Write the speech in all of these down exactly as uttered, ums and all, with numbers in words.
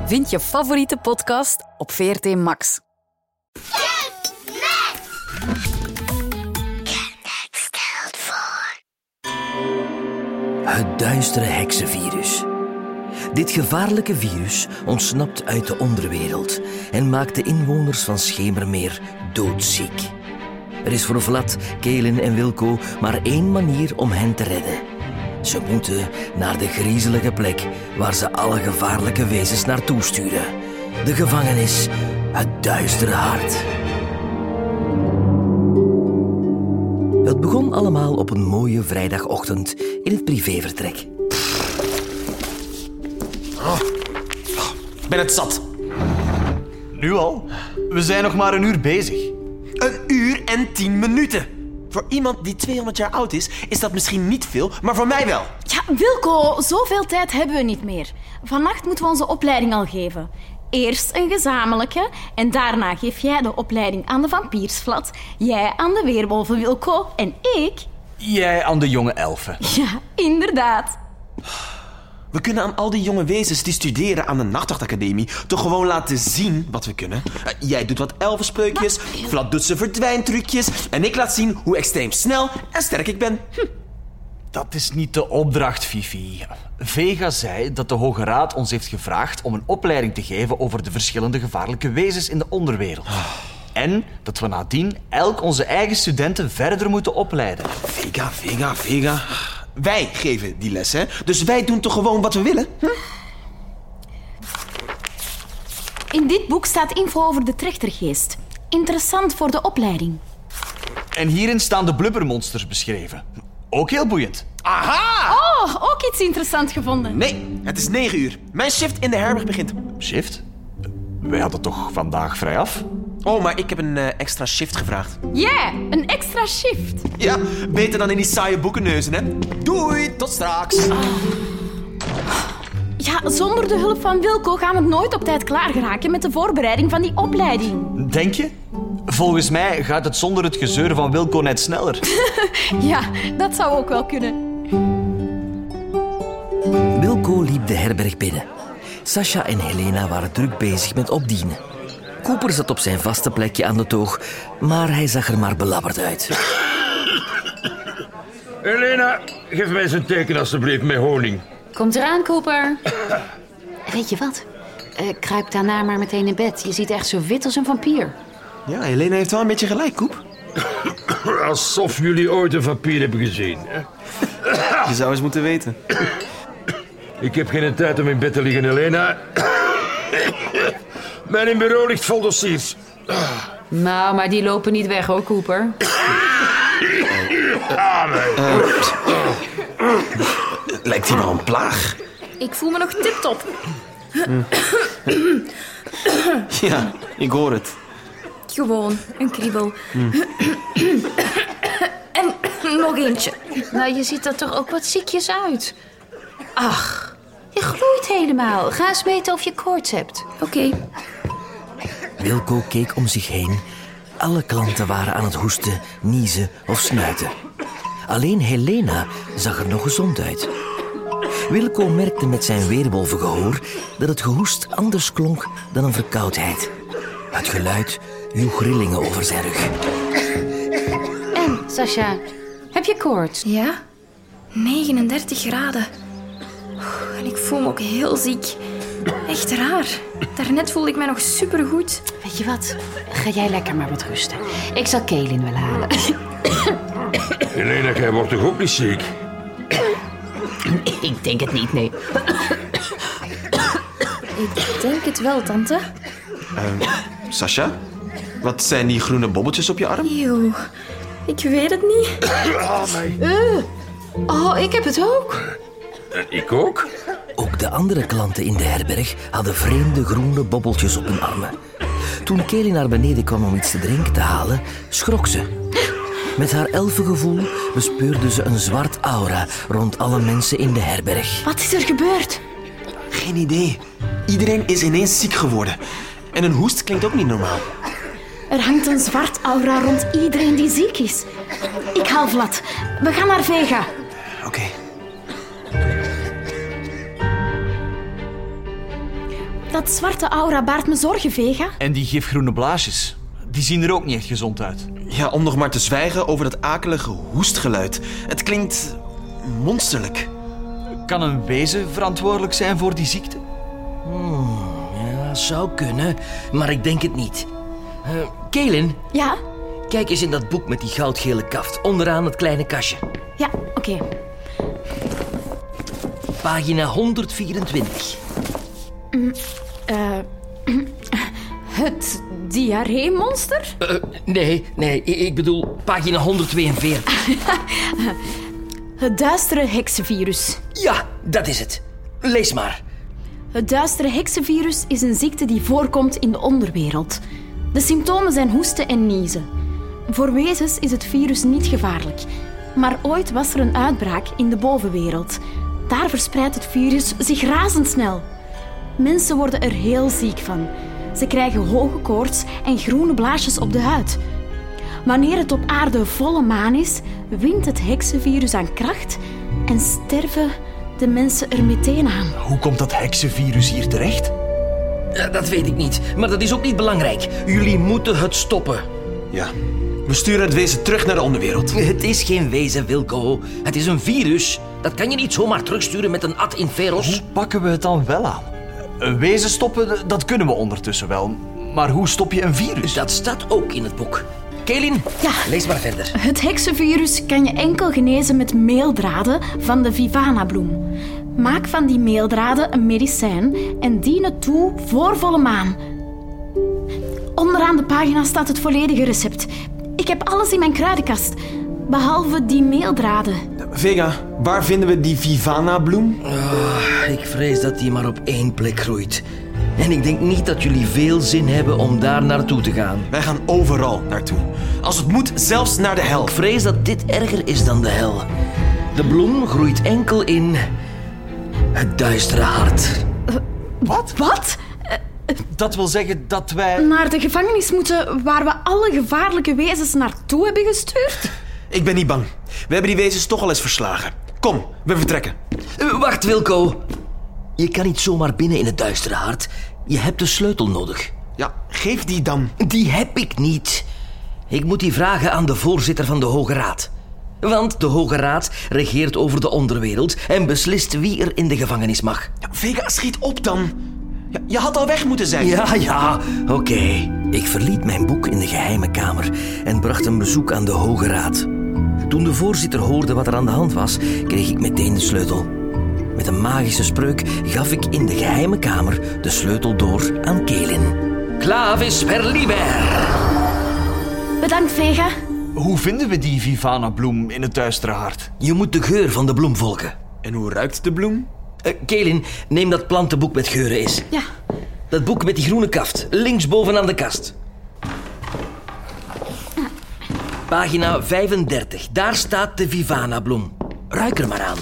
Vind je favoriete podcast op V R T Max. Het duistere heksenvirus. Dit gevaarlijke virus ontsnapt uit de onderwereld en maakt de inwoners van Schemermeer doodziek. Er is voor Vlad, Kaelin en Wilco maar één manier om hen te redden. Ze moeten naar de griezelige plek waar ze alle gevaarlijke wezens naartoe sturen. De gevangenis, het duistere hart. Het begon allemaal op een mooie vrijdagochtend in het privévertrek. Oh, ik ben het zat. Nu al? We zijn nog maar een uur bezig. Een uur en tien minuten. Voor iemand die tweehonderd jaar oud is, is dat misschien niet veel, maar voor mij wel. Ja, Wilco, zoveel tijd hebben we niet meer. Vannacht moeten we onze opleiding al geven. Eerst een gezamenlijke en daarna geef jij de opleiding aan de vampiersvlat, jij aan de weerwolven Wilco en ik... Jij aan de jonge elfen. Ja, inderdaad. We kunnen aan al die jonge wezens die studeren aan de Nachtwachtacademie toch gewoon laten zien wat we kunnen. Uh, jij doet wat elfenspreukjes, Vlad doet zijn verdwijntrucjes en ik laat zien hoe extreem snel en sterk ik ben. Hm. Dat is niet de opdracht, Fifi. Vega zei dat de Hoge Raad ons heeft gevraagd om een opleiding te geven over de verschillende gevaarlijke wezens in de onderwereld. En dat we nadien elk onze eigen studenten verder moeten opleiden. Vega, Vega, Vega. Wij geven die les, hè? Dus wij doen toch gewoon wat we willen? Hm? In dit boek staat info over de trechtergeest. Interessant voor de opleiding. En hierin staan de blubbermonsters beschreven. Ook heel boeiend. Aha! Oh, ook iets interessants gevonden. Nee, het is negen uur. Mijn shift in de herberg begint. Shift? Wij hadden toch vandaag vrij af? Oh, maar ik heb een uh, extra shift gevraagd. Ja, yeah, een extra shift. Ja, beter dan in die saaie boekenneuzen, hè? Doei, tot straks. Oh. Ja, zonder de hulp van Wilco gaan we nooit op tijd klaar geraken met de voorbereiding van die opleiding. Denk je? Volgens mij gaat het zonder het gezeur van Wilco net sneller. Ja, dat zou ook wel kunnen. Wilco liep de herberg binnen. Sasha en Helena waren druk bezig met opdienen. Cooper zat op zijn vaste plekje aan de toog, maar hij zag er maar belabberd uit. Helena, geef mij eens een teken alstublieft met honing. Komt eraan, Cooper. Weet je wat? Uh, kruip daarna maar meteen in bed. Je ziet echt zo wit als een vampier. Ja, Helena heeft wel een beetje gelijk, Koep. Alsof jullie ooit een vampier hebben gezien. Hè? Je zou eens moeten weten. Ik heb geen tijd om in bed te liggen, Helena. Mijn bureau ligt vol dossiers. Nou, maar die lopen niet weg, hoor, Cooper. Uh, lijkt hier wel een plaag. Ik voel me nog tip-top. Ja, ik hoor het. Gewoon een kriebel. Mm. En nog eentje. Nou, je ziet er toch ook wat ziekjes uit. Ach, je gloeit helemaal. Ga eens weten of je koorts hebt. Oké. Okay. Wilco keek om zich heen. Alle klanten waren aan het hoesten, niezen of snuiten. Alleen Helena zag er nog gezond uit. Wilco merkte met zijn weerwolvengehoor dat het gehoest anders klonk dan een verkoudheid. Het geluid joeg rillingen over zijn rug. En, Sasha, heb je koorts? Ja, negenendertig graden. En ik voel me ook heel ziek. Echt raar. Daarnet voelde ik mij nog supergoed. Weet je wat? Ga jij lekker maar wat rusten. Ik zal Kaelin wel halen. Helena, jij wordt toch ook niet ziek? Ik denk het niet, nee. Ik denk het wel, tante. Uh, Sasha? Wat zijn die groene bobbeltjes op je arm? Eeuw, ik weet het niet. Oh, nee. Uh, oh, ik heb het ook. En ik ook? Ook de andere klanten in de herberg hadden vreemde groene bobbeltjes op hun armen. Toen Kaelin naar beneden kwam om iets te drinken te halen, schrok ze. Met haar elfengevoel bespeurde ze een zwart aura rond alle mensen in de herberg. Wat is er gebeurd? Geen idee. Iedereen is ineens ziek geworden. En een hoest klinkt ook niet normaal. Er hangt een zwart aura rond iedereen die ziek is. Ik haal Vlad. We gaan naar Vega. Oké. Okay. Dat zwarte aura baart me zorgen, Vega. En die gifgroene blaasjes, die zien er ook niet echt gezond uit. Ja, om nog maar te zwijgen over dat akelige hoestgeluid. Het klinkt monsterlijk. Kan een wezen verantwoordelijk zijn voor die ziekte? Ja, zou kunnen, maar ik denk het niet. Uh, Kaelin, Ja? kijk eens in dat boek met die goudgele kaft. Onderaan het kleine kastje. Ja, oké. Okay. Pagina honderdvierentwintig. Uh, het diarree-monster? Uh, nee, nee, ik bedoel pagina honderdtweeënveertig. Het duistere heksenvirus. Ja, dat is het. Lees maar. Het duistere heksenvirus is een ziekte die voorkomt in de onderwereld. De symptomen zijn hoesten en niezen. Voor wezens is het virus niet gevaarlijk. Maar ooit was er een uitbraak in de bovenwereld. Daar verspreidt het virus zich razendsnel. Mensen worden er heel ziek van. Ze krijgen hoge koorts en groene blaasjes op de huid. Wanneer het op aarde volle maan is, wint het heksenvirus aan kracht en sterven de mensen er meteen aan. Hoe komt dat heksenvirus hier terecht? Ja, dat weet ik niet, maar dat is ook niet belangrijk. Jullie moeten het stoppen. Ja, we sturen het wezen terug naar de onderwereld. Het is geen wezen, Wilco. Het is een virus. Dat kan je niet zomaar terugsturen met een ad inferos. Hoe pakken we het dan wel aan? Een wezen stoppen, dat kunnen we ondertussen wel. Maar hoe stop je een virus? Dat staat ook in het boek. Kaelin, Ja. lees maar verder. Het heksenvirus kan je enkel genezen met meeldraden van de Vivana-bloem. Maak van die meeldraden een medicijn en dien het toe voor volle maan. Onderaan de pagina staat het volledige recept. Ik heb alles in mijn kruidenkast, behalve die meeldraden. Vega, waar vinden we die Vivana-bloem? Oh, ik vrees dat die maar op één plek groeit. En ik denk niet dat jullie veel zin hebben om daar naartoe te gaan. Wij gaan overal naartoe. Als het moet, zelfs naar de hel. Ik vrees dat dit erger is dan de hel. De bloem groeit enkel in het duistere hart. Wat? Wat? Dat wil zeggen dat wij... Naar de gevangenis moeten waar we alle gevaarlijke wezens naartoe hebben gestuurd? Ik ben niet bang. We hebben die wezens toch al eens verslagen. Kom, we vertrekken. Uh, Wacht, Wilco. Je kan niet zomaar binnen in het duistere hart. Je hebt de sleutel nodig. Ja, geef die dan. Die heb ik niet. Ik moet die vragen aan de voorzitter van de Hoge Raad. Want de Hoge Raad regeert over de onderwereld en beslist wie er in de gevangenis mag. Ja, Vega, schiet op dan. Ja, je had al weg moeten zijn. Ja, ja, oké. Okay. Ik verliet mijn boek in de geheime kamer en bracht een bezoek aan de Hoge Raad. Toen de voorzitter hoorde wat er aan de hand was, kreeg ik meteen de sleutel. Met een magische spreuk gaf ik in de geheime kamer de sleutel door aan Kaelin. Clavis per liber! Bedankt, Vega. Hoe vinden we die Vivana-bloem in het duistere hart? Je moet de geur van de bloem volgen. En hoe ruikt de bloem? Uh, Kaelin, neem dat plantenboek met geuren eens. Ja. Dat boek met die groene kaft, links bovenaan de kast. Pagina vijfendertig, daar staat de Vivana-bloem. Ruik er maar aan.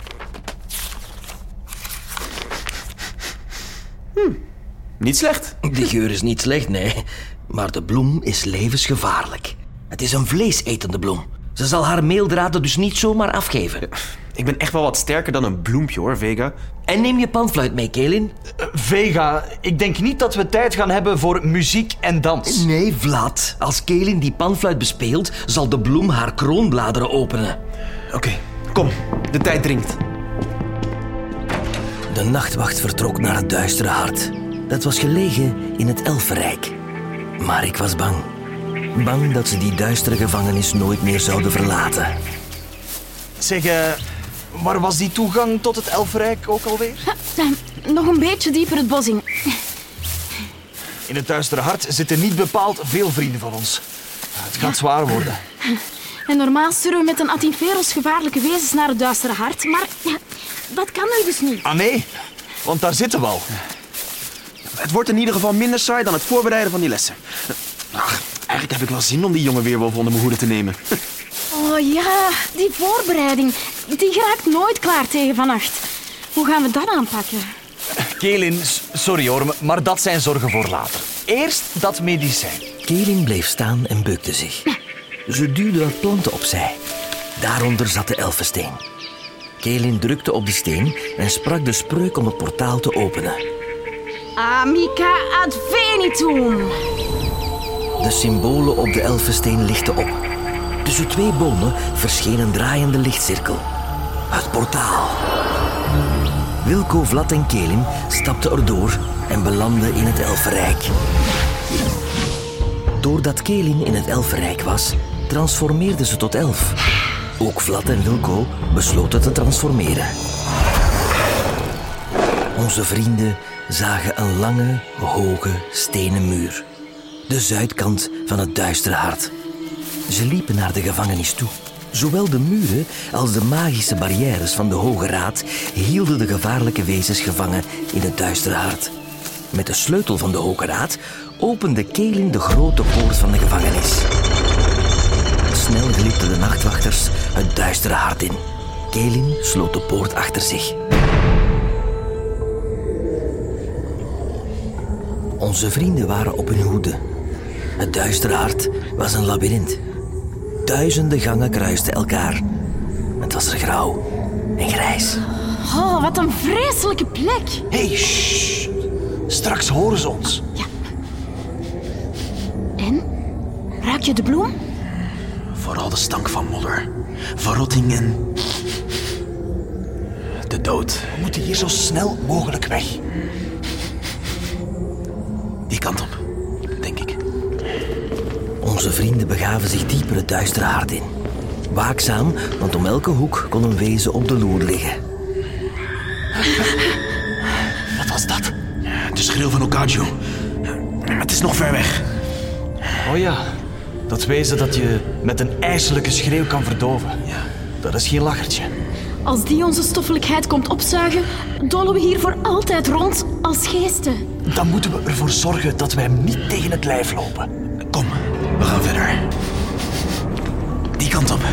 Hm, niet slecht. De geur is niet slecht, nee. Maar de bloem is levensgevaarlijk. Het is een vleesetende bloem. Ze zal haar meeldraden dus niet zomaar afgeven. Ik ben echt wel wat sterker dan een bloempje, hoor, Vega. En neem je panfluit mee, Kaelin? Uh, Vega, ik denk niet dat we tijd gaan hebben voor muziek en dans. Nee, Vlad. Als Kaelin die panfluit bespeelt, zal de bloem haar kroonbladeren openen. Oké, okay, kom. De tijd dringt. De nachtwacht vertrok naar het duistere hart. Dat was gelegen in het Elfenrijk. Maar ik was bang. Bang dat ze die duistere gevangenis nooit meer zouden verlaten. Zeg, uh, waar was die toegang tot het Elfenrijk ook alweer? Nog een beetje dieper het bos in. In het duistere hart zitten niet bepaald veel vrienden van ons. Het gaat zwaar worden. En normaal sturen we met een ad inferos gevaarlijke wezens naar het duistere hart, maar ja, dat kan nu dus niet. Ah nee, want daar zitten we al. Het wordt in ieder geval minder saai dan het voorbereiden van die lessen. Ach, eigenlijk heb ik wel zin om die jonge weerwolf onder mijn hoede te nemen. Oh ja, die voorbereiding. Die geraakt nooit klaar tegen vannacht. Hoe gaan we dat aanpakken? Kaelin, sorry hoor, maar dat zijn zorgen voor later. Eerst dat medicijn. Kaelin bleef staan en beukte zich. Ze duwde wat planten opzij. Daaronder zat de elfensteen. Kaelin drukte op de steen en sprak de spreuk om het portaal te openen. Amica advenitum. De symbolen op de elfensteen lichten op. Tussen twee bomen verscheen een draaiende lichtcirkel. Het portaal. Wilco, Vlad en Kelin stapten erdoor en belanden in het Elfenrijk. Doordat Kelin in het Elfenrijk was, transformeerden ze tot elf. Ook Vlad en Wilco besloten te transformeren. Onze vrienden zagen een lange, hoge stenen muur. De zuidkant van het duistere hart. Ze liepen naar de gevangenis toe. Zowel de muren als de magische barrières van de Hoge Raad hielden de gevaarlijke wezens gevangen in het duistere hart. Met de sleutel van de Hoge Raad opende Kelin de grote poort van de gevangenis. Snel glipten de nachtwachters het duistere hart in. Kelin sloot de poort achter zich. Onze vrienden waren op hun hoede. Het duistere hart was een labyrint. Duizenden gangen kruisten elkaar. Het was er grauw en grijs. Oh, wat een vreselijke plek. Hé, hey, shh. Straks horen ze ons. Ja. En? Ruik je de bloem? Vooral de stank van modder, verrotting en... de dood. We moeten hier zo snel mogelijk weg. Die kant op, denk ik. Onze vrienden begaven zich dieper het duistere hart in. Waakzaam, want om elke hoek kon een wezen op de loer liggen. Wat was dat? De schreeuw van Okaju. Het is nog ver weg. Oh ja, dat wezen dat je met een ijselijke schreeuw kan verdoven. Ja. Dat is geen lachertje. Als die onze stoffelijkheid komt opzuigen, dolen we hier voor altijd rond als geesten. Dan moeten we ervoor zorgen dat wij hem niet tegen het lijf lopen. Kom, we gaan verder. Die kant op.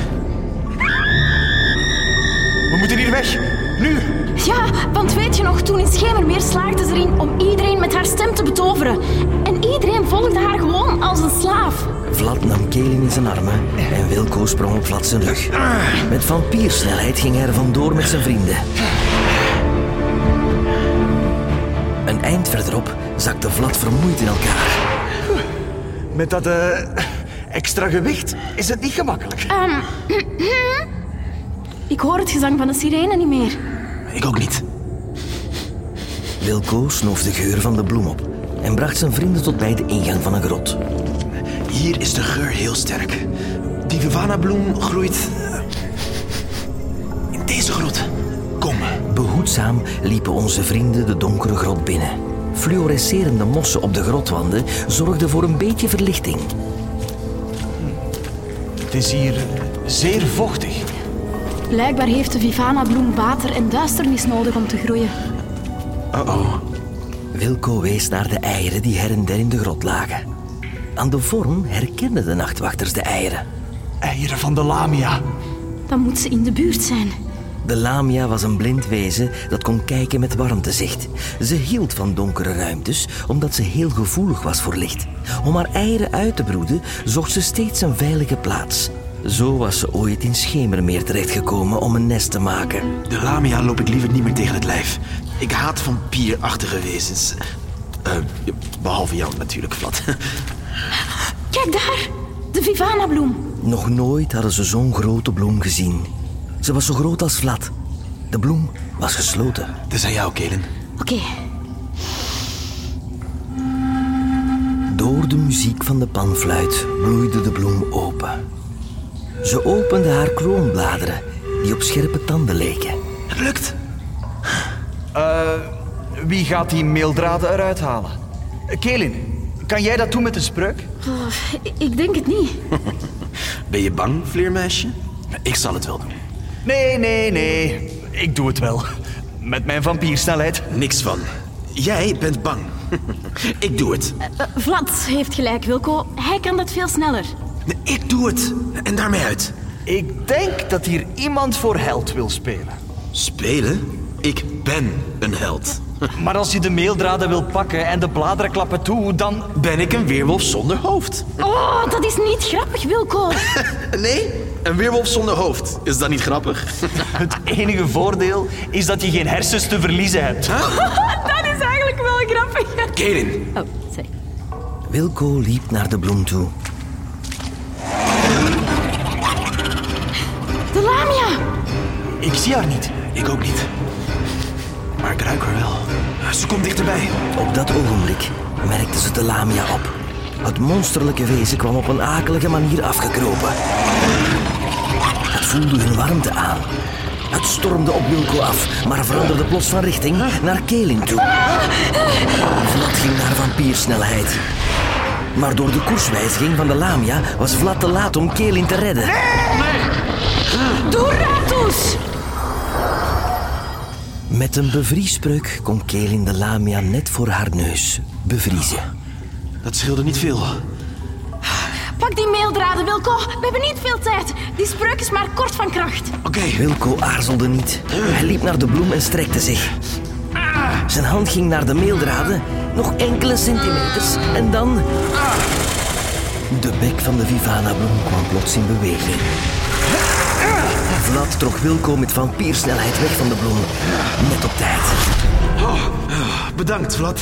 We moeten hier weg. Nu. Ja, want weet je nog, toen in Schemermeer slaagde ze erin om iedereen met haar stem te betoveren. En iedereen volgde haar gewoon als een slaaf. Vlad nam Kelin in zijn armen en Wilco sprong op Vlad zijn rug. Met vampiersnelheid ging hij er vandoor met zijn vrienden. Een eind verderop zakte Vlad vermoeid in elkaar. Met dat uh, extra gewicht is het niet gemakkelijk. Um, ik hoor het gezang van de sirene niet meer. Ik ook niet. Wilco snoof de geur van de bloem op en bracht zijn vrienden tot bij de ingang van een grot. Hier is de geur heel sterk. Die Vivana-bloem groeit... in deze grot. Kom. Behoedzaam liepen onze vrienden de donkere grot binnen. Fluorescerende mossen op de grotwanden zorgden voor een beetje verlichting. Het is hier zeer vochtig. Blijkbaar heeft de Vivana-bloem water en duisternis nodig om te groeien. Uh-oh. Wilco wees naar de eieren die her en der in de grot lagen. Aan de vorm herkenden de nachtwachters de eieren. Eieren van de Lamia. Dan moet ze in de buurt zijn. De Lamia was een blind wezen dat kon kijken met warmtezicht. Ze hield van donkere ruimtes omdat ze heel gevoelig was voor licht. Om haar eieren uit te broeden zocht ze steeds een veilige plaats. Zo was ze ooit in Schemermeer terechtgekomen om een nest te maken. De Lamia loop ik liever niet meer tegen het lijf. Ik haat vampierachtige wezens. Uh, behalve jou natuurlijk, Vlad. Kijk daar, de Vivana-bloem. Nog nooit hadden ze zo'n grote bloem gezien. Ze was zo groot als Vlad. De bloem was gesloten. Het is aan jou, Kelin. Oké. Okay. Door de muziek van de panfluit bloeide de bloem open. Ze opende haar kroonbladeren, die op scherpe tanden leken. Het lukt. Uh, wie gaat die meeldraden eruit halen? Kelin, kan jij dat doen met een spreuk? Oh, ik denk het niet. Ben je bang, vleermeisje? Ik zal het wel doen. Nee, nee, nee. Ik doe het wel. Met mijn vampiersnelheid. Niks van. Jij bent bang. Ik doe het. Uh, Vlad heeft gelijk, Wilco. Hij kan dat veel sneller. Nee, ik doe het. En daarmee uit. Ik denk dat hier iemand voor held wil spelen. Spelen? Ik ben een held. Maar als je de meeldraden wil pakken en de bladeren klappen toe, dan... Ben ik een weerwolf zonder hoofd. Oh, dat is niet grappig, Wilco. Nee? Een weerwolf zonder hoofd. Is dat niet grappig? Het enige voordeel is dat je geen hersens te verliezen hebt. Huh? Dat is eigenlijk wel grappig. Kaelin. Oh, sorry. Wilco liep naar de bloem toe. De lamia! Ik zie haar niet. Ik ook niet. Maar ik ruik haar wel. Ze komt dichterbij. Op dat ogenblik merkten ze de lamia op. Het monsterlijke wezen kwam op een akelige manier afgekropen. Het voelde hun warmte aan. Het stormde op Wilco af, maar veranderde plots van richting naar Kaelin toe. Vlad ging naar vampiersnelheid. Maar door de koerswijziging van de lamia was Vlad te laat om Kaelin te redden. Doratus! Met een bevriespreuk kon Kaelin de lamia net voor haar neus bevriezen. Dat scheelde niet veel. Pak die meeldraden, Wilco. We hebben niet veel tijd. Die spreuk is maar kort van kracht. Oké. Okay. Wilco aarzelde niet. Hij liep naar de bloem en strekte zich. Zijn hand ging naar de meeldraden. Nog enkele centimeters. En dan... De bek van de Vivana-bloem kwam plots in beweging. Vlad trok Wilco met vampiersnelheid weg van de bloem. Net op tijd. Oh, bedankt, Vlad.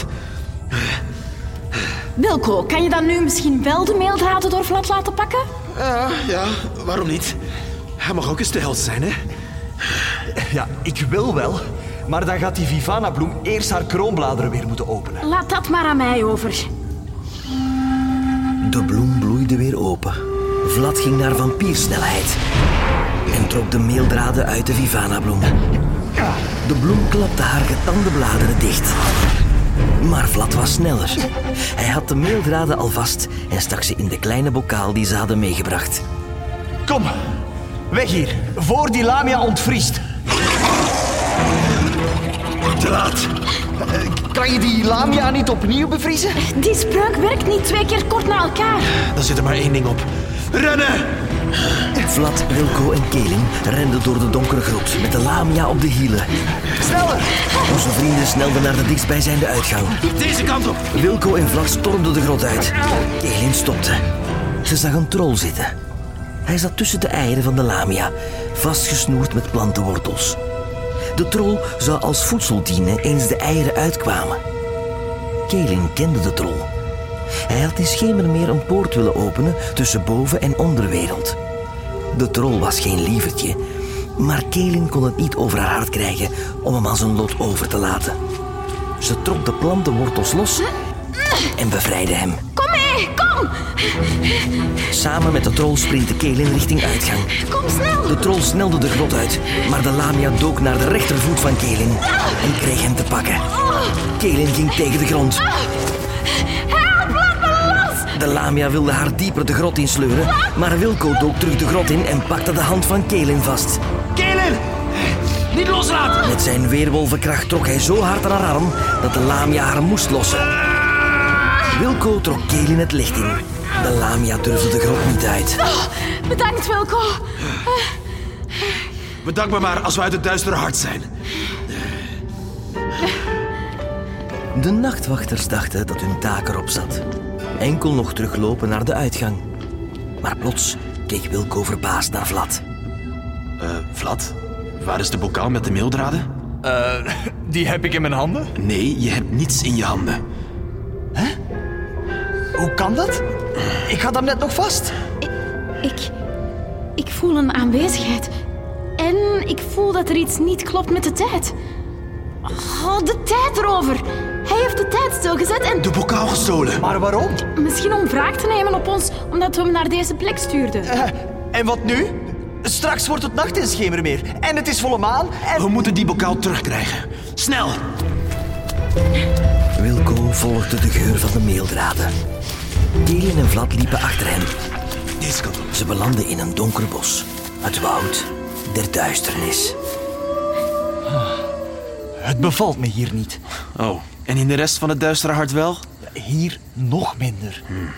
Wilco, kan je dan nu misschien wel de meeldraden door Vlad laten pakken? Ja, ja, waarom niet? Hij mag ook eens de held zijn, hè? Ja, ik wil wel. Maar dan gaat die Vivana-bloem eerst haar kroonbladeren weer moeten openen. Laat dat maar aan mij over. De bloem bloeide weer open. Vlad ging naar vampiersnelheid. En trok de meeldraden uit de Vivana-bloem. De bloem klapte haar getande bladeren dicht. Maar Vlad was sneller. Hij had de meeldraden al vast en stak ze in de kleine bokaal die ze hadden meegebracht. Kom, weg hier, voor die lamia ontvriest. Te laat. Kan je die lamia niet opnieuw bevriezen? Die spreuk werkt niet twee keer kort na elkaar. Dan zit er maar één ding op. Rennen! Vlad, Wilco en Kaelin renden door de donkere grot met de lamia op de hielen. Sneller! Onze vrienden snelden naar de dichtstbijzijnde uitgang. Deze kant op. Wilco en Vlad stormden de grot uit. Kaelin stopte. Ze zag een troll zitten. Hij zat tussen de eieren van de lamia, vastgesnoerd met plantenwortels. De troll zou als voedsel dienen eens de eieren uitkwamen. Kaelin kende de troll. Hij had in Schemermeer een poort willen openen tussen boven- en onderwereld. De troll was geen lievertje, maar Kaelin kon het niet over haar hart krijgen om hem aan zijn lot over te laten. Ze trok de plantenwortels los en bevrijdde hem. Kom mee, kom! Samen met de troll sprintte Kaelin richting uitgang. Kom snel! De troll snelde de grot uit, maar de lamia dook naar de rechtervoet van Kaelin en kreeg hem te pakken. Kaelin ging tegen de grond. Help, laat me los! De lamia wilde haar dieper de grot insleuren, maar Wilco dook terug de grot in en pakte de hand van Kaelin vast. Kaelin! Niet loslaten! Met zijn weerwolvenkracht trok hij zo hard aan haar arm dat de lamia haar moest lossen. Wilco trok Kaelin het licht in. De lamia durfde de grot niet uit. Oh, bedankt, Wilco. Bedank me maar als we uit het duistere hart zijn. De nachtwachters dachten dat hun taak erop zat. Enkel nog teruglopen naar de uitgang. Maar plots keek Wilco verbaasd naar Vlad. Uh, Vlad, waar is de bokaal met de meeldraden? Uh, die heb ik in mijn handen. Nee, je hebt niets in je handen. Hè? Hoe kan dat? Ik had hem net nog vast. Ik, ik... Ik voel een aanwezigheid. En ik voel dat er iets niet klopt met de tijd. Oh, de tijd erover. Hij heeft de tijd stilgezet en... De bokaal gestolen. Maar waarom? Misschien om wraak te nemen op ons, omdat we hem naar deze plek stuurden. Uh, en wat nu? Straks wordt het nacht in Schemermeer. En het is volle maan. En... We moeten die bokaal terugkrijgen. Snel! Wilco volgde de geur van de meeldraden. Kaelin en Vlad liepen achter hem. Deze kant op. Ze belanden in een donker bos. Het woud der duisternis. Het bevalt me hier niet. Oh, en in de rest van het duistere hart wel? Hier nog minder. Hmm.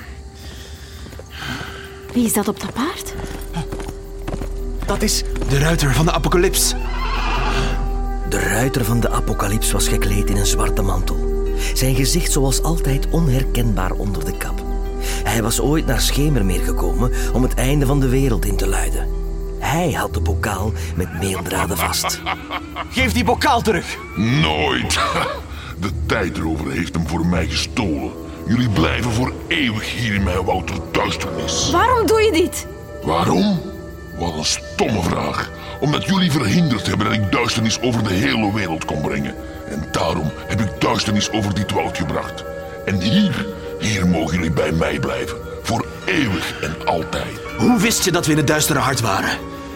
Wie is dat op dat paard? Dat is... De ruiter van de apocalyps. De ruiter van de apocalyps was gekleed in een zwarte mantel. Zijn gezicht zoals altijd onherkenbaar onder de kap. Hij was ooit naar Schemermeer gekomen om het einde van de wereld in te luiden. Hij had de bokaal met meeldraden vast. Geef die bokaal terug. Nooit. De tijdrover heeft hem voor mij gestolen. Jullie blijven voor eeuwig hier in mijn Wouter Duisternis. Waarom doe je dit? Waarom? Wat een stomme vraag. Omdat jullie verhinderd hebben dat ik duisternis over de hele wereld kon brengen. En daarom heb ik duisternis over dit woud gebracht. En hier, hier mogen jullie bij mij blijven. Voor eeuwig en altijd. Hoe wist je dat we in het duistere hart waren?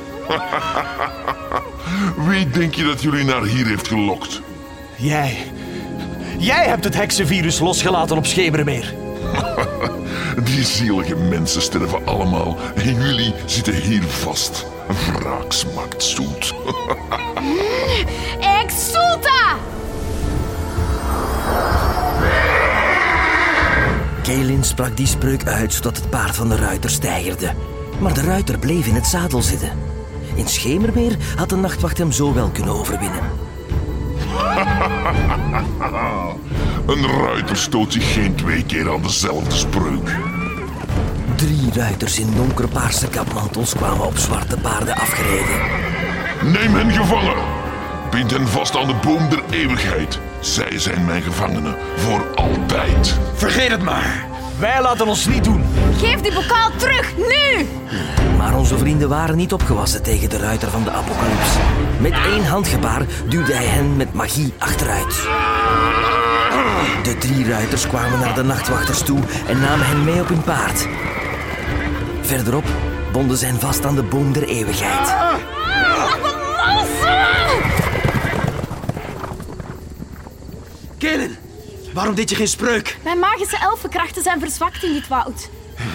Wie denk je dat jullie naar hier heeft gelokt? Jij. Jij hebt het heksenvirus losgelaten op Schemermeer. Die zielige mensen sterven allemaal en jullie zitten hier vast. Wraak smaakt zoet. Exulta! Kaelin sprak die spreuk uit zodat het paard van de ruiter steigerde. Maar de ruiter bleef in het zadel zitten. In Schemermeer had de nachtwacht hem zo wel kunnen overwinnen. Een ruiter stoot zich geen twee keer aan dezelfde spreuk. Drie ruiters in donkerpaarse kapmantels kwamen op zwarte paarden afgereden. Neem hen gevangen. Bind hen vast aan de boom der eeuwigheid. Zij zijn mijn gevangenen voor altijd. Vergeet het maar. Wij laten ons niet doen. Geef die bokaal terug, nu! Maar onze vrienden waren niet opgewassen tegen de ruiter van de apocalyps. Met één handgebaar duwde hij hen met magie achteruit. De drie ruiters kwamen naar de nachtwachters toe en namen hen mee op hun paard. Verderop bonden ze hen vast aan de boom der eeuwigheid. Kaelin, waarom deed je geen spreuk? Mijn magische elfenkrachten zijn verzwakt in dit woud.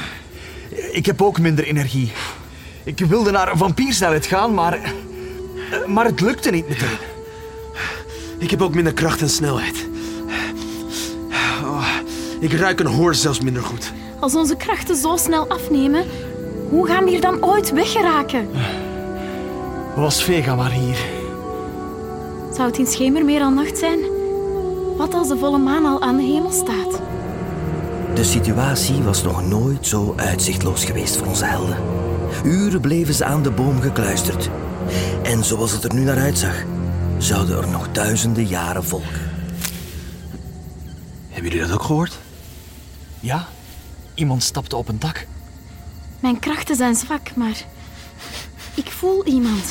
Ik heb ook minder energie. Ik wilde naar vampiersnelheid gaan, maar... Maar het lukte niet meteen. Ik heb ook minder kracht en snelheid. Oh, ik ruik en hoor zelfs minder goed. Als onze krachten zo snel afnemen, hoe gaan we hier dan ooit weggeraken? Was Vega maar hier. Zou het in Schemermeer al nacht zijn? Wat als de volle maan al aan de hemel staat? De situatie was nog nooit zo uitzichtloos geweest voor onze helden. Uren bleven ze aan de boom gekluisterd. En zoals het er nu naar uitzag, zouden er nog duizenden jaren volgen. Hebben jullie dat ook gehoord? Ja, iemand stapte op een dak. Mijn krachten zijn zwak, maar ik voel iemand.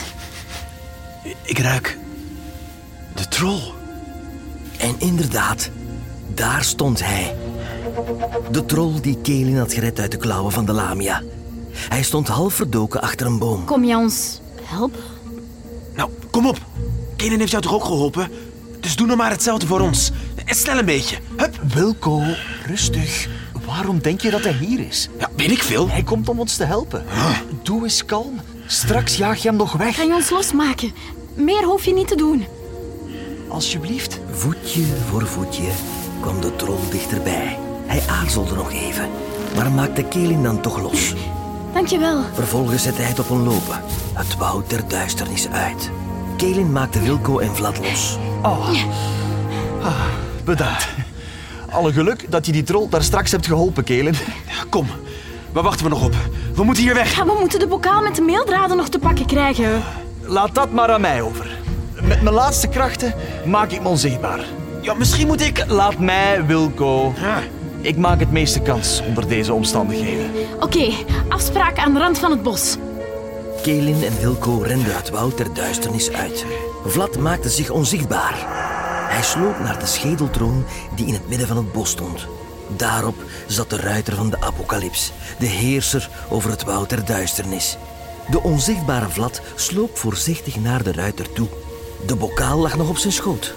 Ik ruik de troll. En inderdaad, daar stond hij. De troll die Kaelin had gered uit de klauwen van de Lamia. Hij stond half verdoken achter een boom. Kom je ons helpen? Nou, kom op. Kaelin heeft jou toch ook geholpen? Dus doe nou maar hetzelfde voor ons. En snel een beetje. Hup. Wilco, rustig. Waarom denk je dat hij hier is? Ja, weet ik veel. Hij komt om ons te helpen. Doe eens kalm. Straks jaag je hem nog weg. Kan je ons losmaken? Meer hoef je niet te doen. Alsjeblieft. Voetje voor voetje kwam de troll dichterbij. Hij aarzelde nog even, maar maakte Kaelin dan toch los. Dankjewel. Vervolgens zette hij het op een lopen. Het woud der duisternis uit. Kaelin maakte Wilco en Vlad los. Oh. Ah, bedankt. Alle geluk dat je die troll daar straks hebt geholpen, Kaelin. Ja, kom, waar wachten we nog op? We moeten hier weg. Ja, we moeten de bokaal met de meeldraden nog te pakken krijgen. Laat dat maar aan mij over. Met mijn laatste krachten maak ik me onzichtbaar. Ja, misschien moet ik... Laat mij, Wilco. Ja. Ik maak het meeste kans onder deze omstandigheden. Oké, okay, afspraak aan de rand van het bos. Kaelin en Wilco renden het woud der duisternis uit. Vlad maakte zich onzichtbaar. Hij sloop naar de schedeltroon die in het midden van het bos stond. Daarop zat de ruiter van de apocalyps, de heerser over het woud der duisternis. De onzichtbare Vlad sloop voorzichtig naar de ruiter toe. De bokaal lag nog op zijn schoot.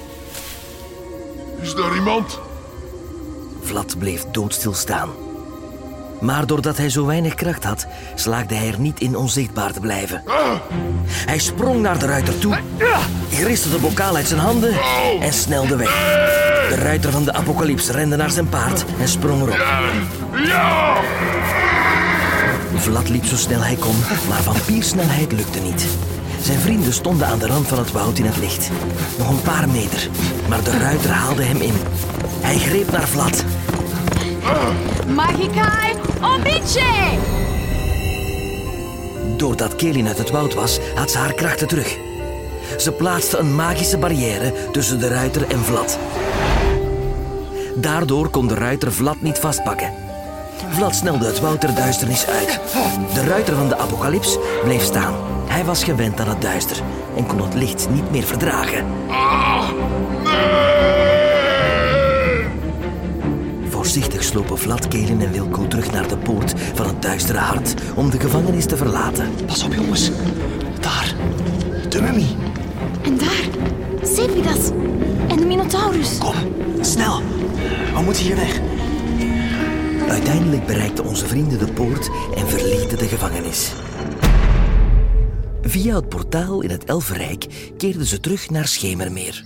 Is daar iemand? Vlad bleef doodstil staan. Maar doordat hij zo weinig kracht had, slaagde hij er niet in onzichtbaar te blijven. Hij sprong naar de ruiter toe, griste de bokaal uit zijn handen en snelde weg. De ruiter van de apocalyps rende naar zijn paard en sprong erop. Ja! Vlad liep zo snel hij kon, maar vampiersnelheid lukte niet. Zijn vrienden stonden aan de rand van het woud in het licht. Nog een paar meter, maar de ruiter haalde hem in. Hij greep naar Vlad. Magikai Obiche! Doordat Kaelin uit het woud was, had ze haar krachten terug. Ze plaatste een magische barrière tussen de ruiter en Vlad. Daardoor kon de ruiter Vlad niet vastpakken. Vlad snelde het woud der duisternis uit. De ruiter van de apocalyps bleef staan. Hij was gewend aan het duister en kon het licht niet meer verdragen. Ah, nee! Voorzichtig slopen Vlad, Kelin en Wilco terug naar de poort van het duistere hart om de gevangenis te verlaten. Pas op, jongens. Daar. De mummie. En daar, Sepidas en de Minotaurus. Kom, snel. We moeten hier weg. Uiteindelijk bereikten onze vrienden de poort en verlieten de gevangenis. Via het portaal in het Elfenrijk keerden ze terug naar Schemermeer.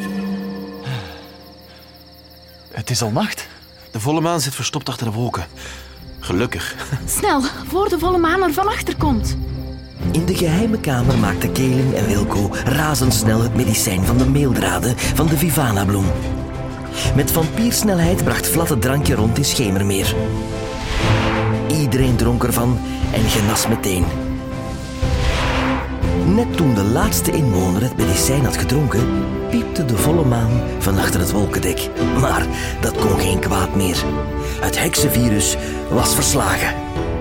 Het is al nacht. De volle maan zit verstopt achter de wolken. Gelukkig. Snel, voor de volle maan er van achter komt. In de geheime kamer maakten Kelin en Wilco razendsnel het medicijn van de meeldraden van de Vivana-bloem. Met vampiersnelheid bracht Vlad het drankje rond in Schemermeer. Iedereen dronk ervan en genas meteen. Net toen de laatste inwoner het medicijn had gedronken, piepte de volle maan van achter het wolkendek. Maar dat kon geen kwaad meer. Het heksenvirus was verslagen.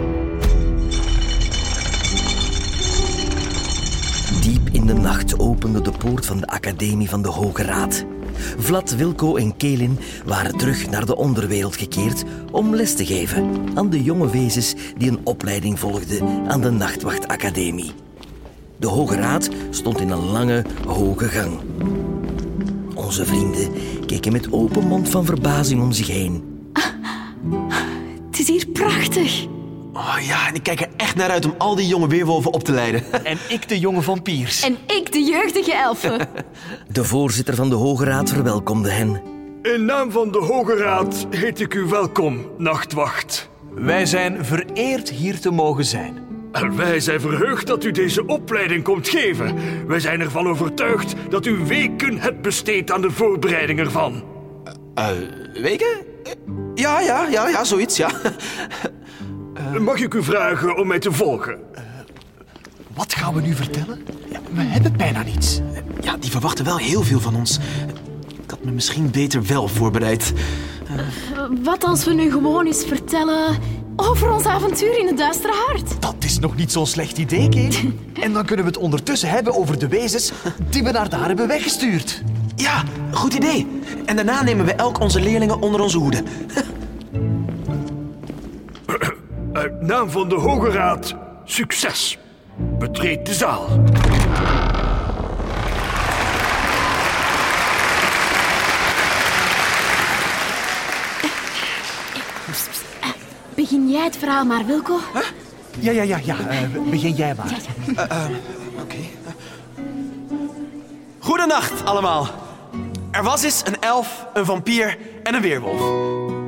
Diep in de nacht opende de poort van de Academie van de Hoge Raad. Vlad, Wilco en Kelin waren terug naar de onderwereld gekeerd om les te geven aan de jonge wezens die een opleiding volgden aan de Nachtwachtacademie. De Hoge Raad stond in een lange, hoge gang. Onze vrienden keken met open mond van verbazing om zich heen. Het is hier prachtig. Oh ja, en ik kijk er echt naar uit om al die jonge weerwolven op te leiden. En ik de jonge vampiers. En ik de jeugdige elfen. De voorzitter van de Hoge Raad verwelkomde hen. In naam van de Hoge Raad heet ik u welkom, Nachtwacht. Wij zijn vereerd hier te mogen zijn. En wij zijn verheugd dat u deze opleiding komt geven. Wij zijn ervan overtuigd dat u weken hebt besteed aan de voorbereiding ervan. Uh, weken? Ja, ja, ja, ja, zoiets, ja. Uh... Mag ik u vragen om mij te volgen? Uh, wat gaan we nu vertellen? Ja, we hebben bijna niets. Ja, die verwachten wel heel veel van ons. Ik had me misschien beter wel voorbereid. Uh... Wat als we nu gewoon eens vertellen over ons avontuur in het duistere hart? Dat is nog niet zo'n slecht idee, Kate. En dan kunnen we het ondertussen hebben over de wezens die we naar daar hebben weggestuurd. Ja, goed idee. En daarna nemen we elk onze leerlingen onder onze hoede. Uit naam van de Hoge Raad, succes. Betreed de zaal. Begin jij het verhaal maar, Wilco? Huh? Ja, ja, ja, ja. Uh, begin jij maar. Ja, ja. Uh, uh, Oké. Okay. Goedenacht allemaal. Er was eens een elf, een vampier en een weerwolf.